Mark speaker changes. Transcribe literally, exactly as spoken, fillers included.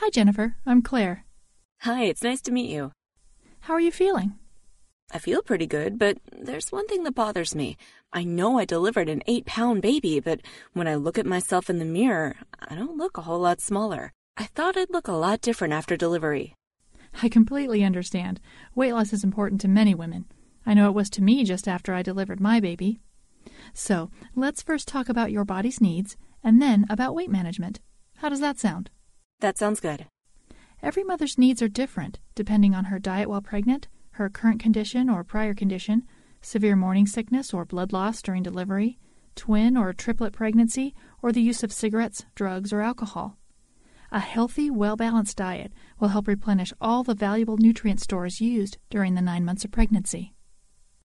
Speaker 1: Hi, Jennifer. I'm Claire.
Speaker 2: Hi, it's nice to meet you.
Speaker 1: How are you feeling?
Speaker 2: I feel pretty good, but there's one thing that bothers me. I know I delivered an eight-pound baby, but when I look at myself in the mirror, I don't look a whole lot smaller. I thought I'd look a lot different after delivery.
Speaker 1: I completely understand. Weight loss is important to many women. I know it was to me just after I delivered my baby. So, let's first talk about your body's needs, and then about weight management. How does that sound?
Speaker 2: That sounds good.
Speaker 1: Every mother's needs are different, depending on her diet while pregnant, her current condition or prior condition, severe morning sickness or blood loss during delivery, twin or triplet pregnancy, or the use of cigarettes, drugs, or alcohol. A healthy, well-balanced diet will help replenish all the valuable nutrient stores used during the nine months of pregnancy.